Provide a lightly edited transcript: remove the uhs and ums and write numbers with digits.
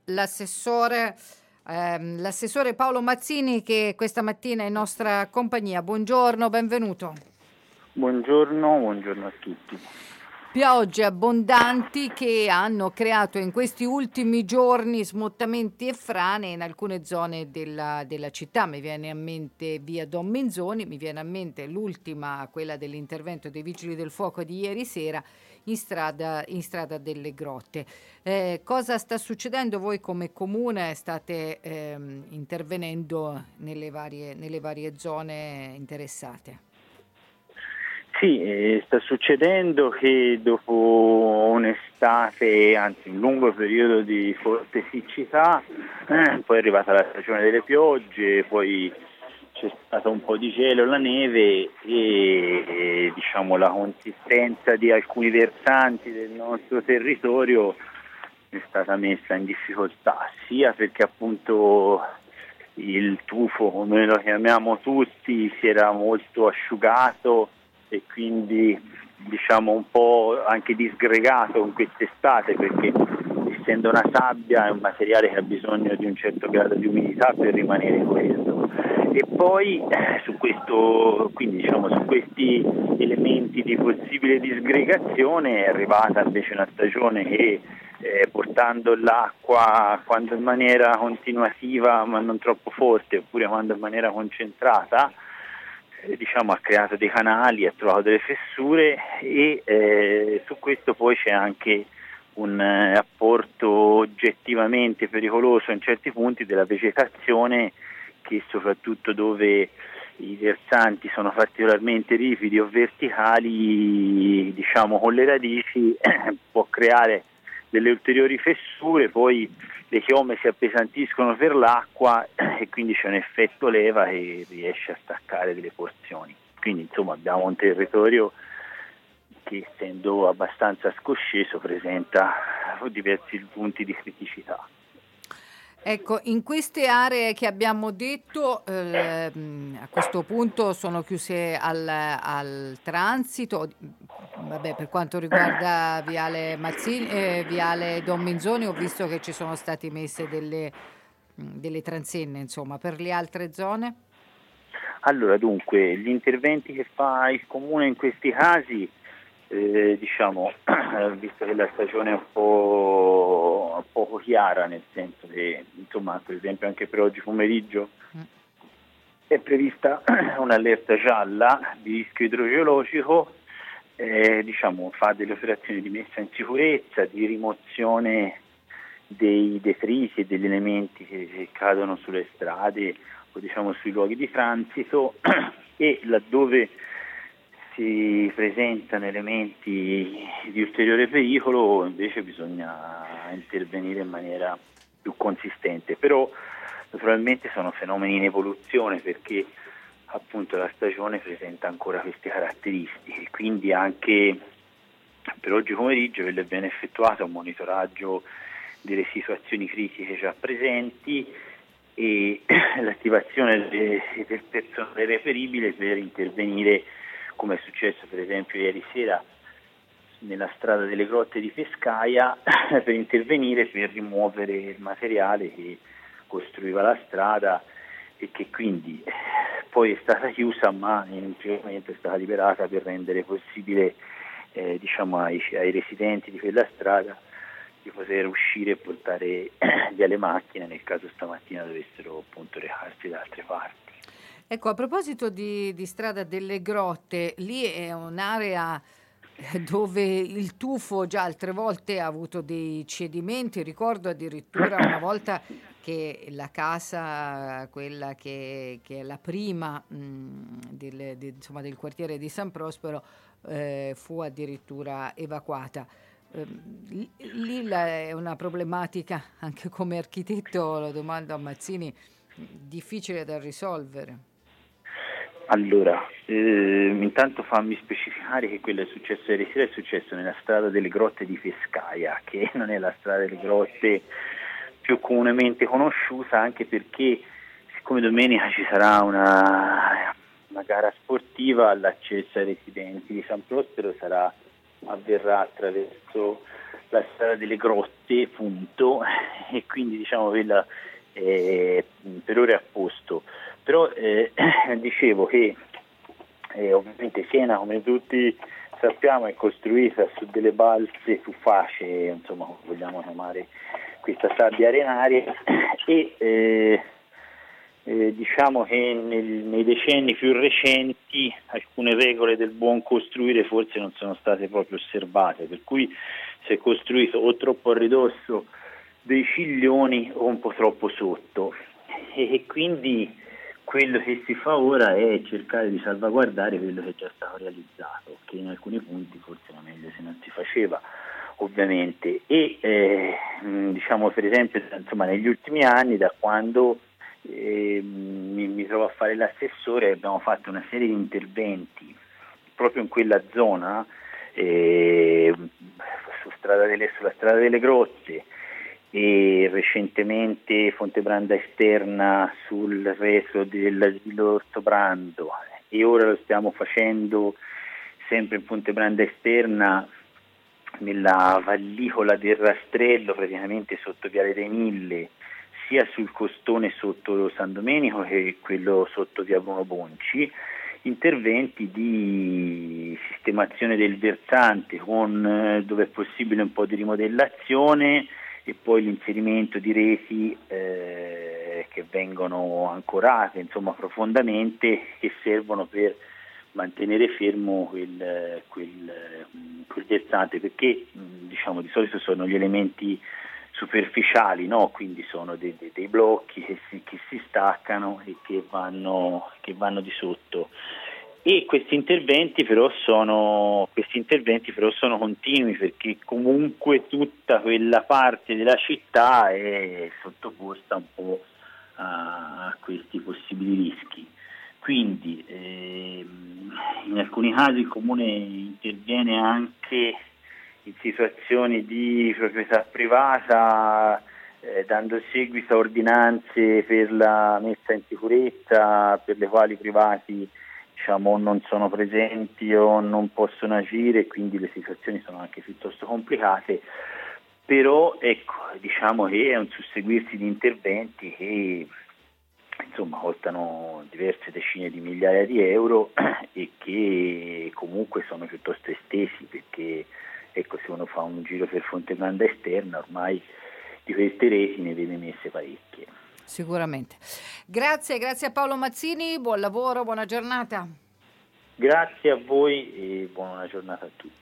l'assessore Paolo Mazzini, che questa mattina è in nostra compagnia. Buongiorno, benvenuto. Buongiorno a tutti. Piogge abbondanti che hanno creato in questi ultimi giorni smottamenti e frane in alcune zone della città. Mi viene a mente via Don Menzoni, mi viene a mente l'ultima, quella dell'intervento dei Vigili del Fuoco di ieri sera in strada delle Grotte. Cosa sta succedendo? Voi come comune state intervenendo nelle varie zone interessate? Sì, sta succedendo che dopo un'estate, anzi un lungo periodo di forte siccità, poi è arrivata la stagione delle piogge, poi c'è stato un po' di gelo, la neve e diciamo la consistenza di alcuni versanti del nostro territorio è stata messa in difficoltà, sia perché appunto il tufo, come lo chiamiamo tutti, si era molto asciugato e quindi diciamo un po' anche disgregato in quest'estate, perché essendo una sabbia è un materiale che ha bisogno di un certo grado di umidità per rimanere coeso. E poi su questi elementi di possibile disgregazione è arrivata invece una stagione che portando l'acqua quando in maniera continuativa ma non troppo forte, oppure quando in maniera concentrata, ha creato dei canali, ha trovato delle fessure e su questo poi c'è anche un apporto oggettivamente pericoloso in certi punti della vegetazione, che soprattutto dove i versanti sono particolarmente ripidi o verticali, con le radici può creare delle ulteriori fessure, poi le chiome si appesantiscono per l'acqua e quindi c'è un effetto leva che riesce a staccare delle porzioni. Quindi abbiamo un territorio che, essendo abbastanza scosceso, presenta diversi punti di criticità. Ecco, in queste aree che abbiamo detto, a questo punto sono chiuse al transito. Vabbè, per quanto riguarda Viale Mazzini, Viale Don Menzoni, ho visto che ci sono stati messe delle transenne, insomma, per le altre zone? Allora, dunque, gli interventi che fa il Comune in questi casi, visto che la stagione è un po' poco chiara, nel senso che, per esempio anche per oggi pomeriggio è prevista un'allerta gialla di rischio idrogeologico, fa delle operazioni di messa in sicurezza, di rimozione dei detriti e degli elementi che cadono sulle strade o sui luoghi di transito e laddove si presentano elementi di ulteriore pericolo invece bisogna intervenire in maniera più consistente, però naturalmente sono fenomeni in evoluzione, perché appunto la stagione presenta ancora queste caratteristiche, quindi anche per oggi pomeriggio viene effettuato un monitoraggio delle situazioni critiche già presenti e l'attivazione del personale reperibile per intervenire, come è successo per esempio ieri sera nella strada delle Grotte di Pescaia, per intervenire per rimuovere il materiale che costruiva la strada e che quindi poi è stata chiusa, ma in un primo momento è stata liberata per rendere possibile ai residenti di quella strada di poter uscire e portare via le macchine nel caso stamattina dovessero appunto recarsi da altre parti. Ecco, a proposito di strada delle Grotte, lì è un'area dove il tufo già altre volte ha avuto dei cedimenti. Ricordo addirittura una volta che la casa, quella che è la prima del quartiere di San Prospero, fu addirittura evacuata. Lì è una problematica, anche come architetto, lo domando a Mazzini, difficile da risolvere. Allora, intanto fammi specificare che quello è successo ieri sera, è successo nella strada delle Grotte di Pescaia, che non è la strada delle Grotte più comunemente conosciuta, anche perché siccome domenica ci sarà una gara sportiva, l'accesso ai residenti di San Prospero sarà avverrà attraverso la strada delle grotte, punto, e quindi diciamo quella per ora è a posto. Però dicevo che ovviamente Siena, come tutti sappiamo, è costruita su delle balze tufacee, insomma, come vogliamo chiamare questa sabbia arenaria, e diciamo che nei decenni più recenti alcune regole del buon costruire forse non sono state proprio osservate, per cui si è costruito o troppo a ridosso dei ciglioni o un po' troppo sotto, e quindi quello che si fa ora è cercare di salvaguardare quello che è già stato realizzato, che in alcuni punti forse era meglio se non si faceva, ovviamente. E diciamo per esempio, insomma, negli ultimi anni, da quando mi trovo a fare l'assessore, abbiamo fatto una serie di interventi proprio in quella zona, sulla strada delle Grotte, e recentemente Fontebranda Esterna sul retro dell'asilo Ortobrando, e ora lo stiamo facendo sempre in Fontebranda Esterna nella vallicola del Rastrello, praticamente sotto Viale dei Mille, sia sul costone sotto San Domenico che quello sotto via Bruno Bonci, interventi di sistemazione del versante con dove è possibile un po' di rimodellazione, e poi l'inserimento di reti che vengono ancorate, insomma, profondamente, che servono per mantenere fermo quel versante, perché diciamo di solito sono gli elementi superficiali, no? Quindi sono dei blocchi che si staccano e che vanno di sotto. E questi interventi però sono continui, perché comunque tutta quella parte della città è sottoposta un po' a questi possibili rischi. Quindi in alcuni casi il Comune interviene anche in situazioni di proprietà privata, dando seguito a ordinanze per la messa in sicurezza, per le quali i privati, diciamo, non sono presenti o non possono agire, quindi le situazioni sono anche piuttosto complicate. Però ecco, diciamo che è un susseguirsi di interventi che insomma costano diverse decine di migliaia di euro e che comunque sono piuttosto estesi, perché ecco, se uno fa un giro per Fontebranda Esterna, ormai di queste reti ne vede messe parecchie. Sicuramente. Grazie a Paolo Mazzini, buon lavoro, buona giornata. Grazie a voi e buona giornata a tutti.